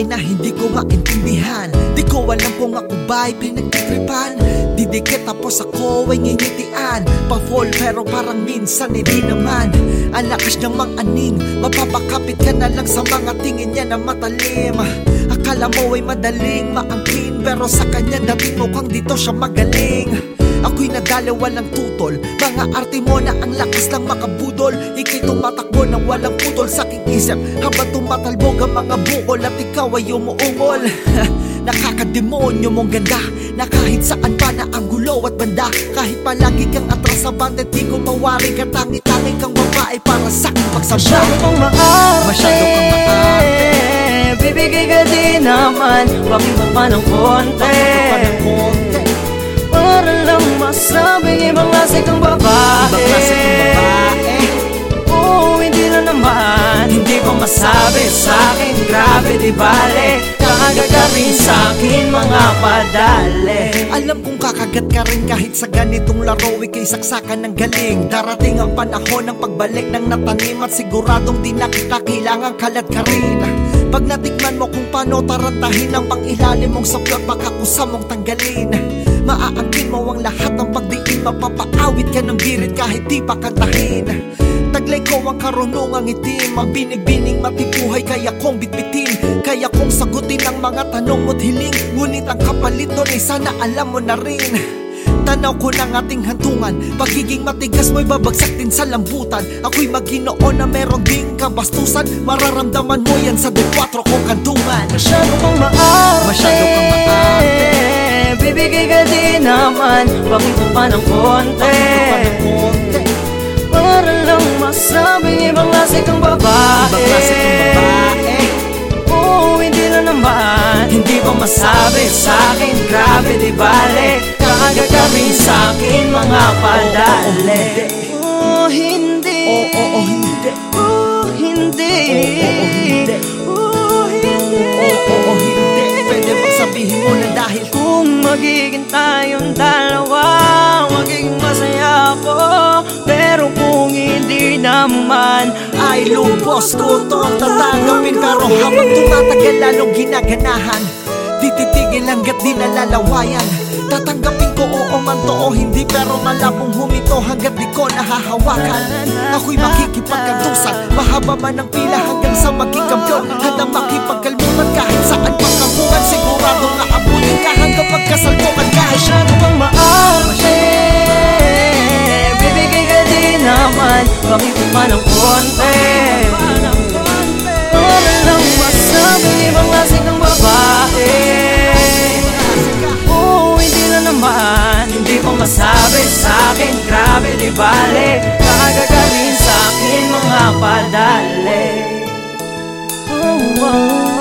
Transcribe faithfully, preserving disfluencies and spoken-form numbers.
babae na hindi ko maintindihan. Di ko alam kung ako ba'y pinagtitripan. Didikit tapos ako ay ngingitian. Pa-fall pero parang minsan hindi naman. Ang lakas niyang mang-aning, mapapakapit ka na lang sa mga tingin niya na matalim. Akala mo ay madaling maangkin, pero sa kanya dating mukhang dito siya magaling. Ako'y nadalaw walang tutol, mga arte mo na ang lakas lang makabudol. Ika'y tumatakbo ng walang putol sa aking isip, habang tumatalbog ang mga bukol at ikaw ay umuungol. Nakakademonyo mong ganda, na kahit saan pa na ang gulo at banda. Kahit palagi kang atras sa banda, di ko mawari ka. Tangi-tangi kang babae para sa aking pagsamba. Masyado kang maarte, masyado kang maarte. Bibigay ka din naman, bakit pa ng konti, para lang masabing ibang klase kang babae. Ibang klase kang babae. Oo, hindi na naman, hindi ko masabi sa'kin. Grabe di bale, kakagat ka rin sa'kin mga padale. Alam kong kakagat ka rin kahit sa ganitong laro, ika'y saksakan ng galing. Darating ang panahon ng pagbalik ng natanim, at siguradong di na kita kailangan kalat ka rin. Pag natikman mo kung paano tarantahin ang pang-ilalim mong saplot, baka kusa mong tanggalin. Maaangkin mo ang lahat ng pagdiin, mapapaawit ka ng birit kahit di pa kantahin. Taglay ko ang karunungang itim, ang binibining matipuhay kaya kong bitbitin. Kaya kong sagutin ang mga tanong mo't hiling, ngunit ang kapalit nun ay sana alam mo na rin. Tanaw ko ng ating hantungan, pagiging matigas mo'y babagsak din sa lambutan. Ako'y Maginoon na meron ding kabastusan, mararamdaman mo yan sa dekwatro kong kantungan. Masyado kang maarte, masyado kang maarte. Bibigay ka din naman, bakit pa ng konti, para lang masabing ibang klase kang babae. Ibang klase kang babae. Oo, hindi na naman, hindi ko masabi sa'kin. Grabe di bale, kakagat ka rin sa'kin mga padale. Oo, hindi. Oo, oo, hindi. Oo, hindi. Oo, hindi. Oo, oo, hindi. Pwede bang sabihin mo na dahil kung magiging tayong dalawa, magiging masaya ako. Pero kung hindi naman, ay lubos ko to ang tatanggapin. Pero habang tumatagal lalong ginaganahan, di titigil hanggat di nalalawayan. Tatanggapin ko oo man to o hindi, pero malabong humito hanggat di ko nahahawakan. Ako'y makikipagkantusan, mahaba man ang pila hanggang sa maging kampiyon. Handang makipagkalmutan kahit saan pagkabukan, sigurado nga abutin ka hanggang pagkasalpukan. Kahit masyado kang maarte, bibigay ka din naman, bakit pa ng konti, para lang masabing ibang klase kang babae. Oo, hindi na naman, hindi ko masabi sa'kin. Grabe di bale, kakagat ka rin sa'kin mga padale. Oh, oh.